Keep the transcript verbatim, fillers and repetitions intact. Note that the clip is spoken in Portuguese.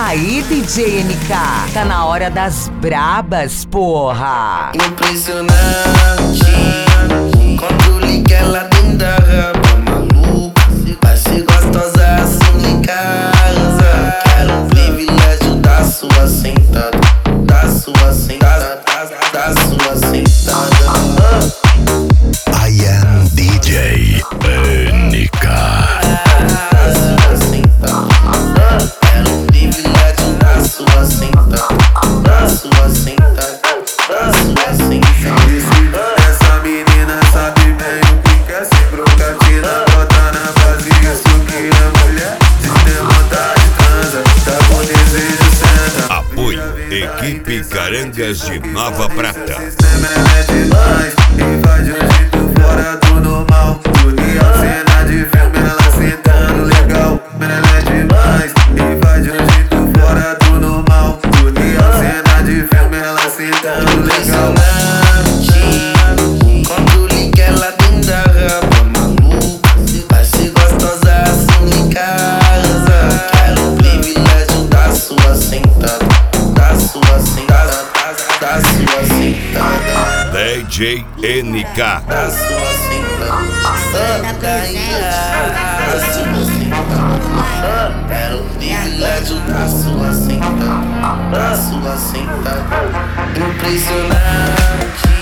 Aí, D J N K, tá na hora das brabas, porra. Impressionante, quando liga ela dentro da raba, maluca. Vai ser gostosa assim em casa. Quero um privilégio da sua sentada, da sua sentada, da sua sentada. I am D J N K. Da sua sentada. Quero um privilégio da sua sentada, da sua sentada, da sua sentada. Essa menina sabe bem o que quer, sem brocatina, bota na base isso que é mulher. Se tem vontade, transa, tá com desejo, senta. Apoio Equipe Carangas de Nova Prata. Sistema é demais, e faz de um jeito fora do normal. Real cena de filme, ela sentando legal. Ela é demais, e faz de um jeito fora do normal. Real cena de filme, ela sentando legal. Quando liga ela dentro da raba, maluca. Vai ser gostosa assim em casa. Quero um privilégio da sua sentada, da sua sentada, da sua sentada, D J N K. da sua sentada. Quero um privilégio da sua sentada, da sua sentada. Impressionante.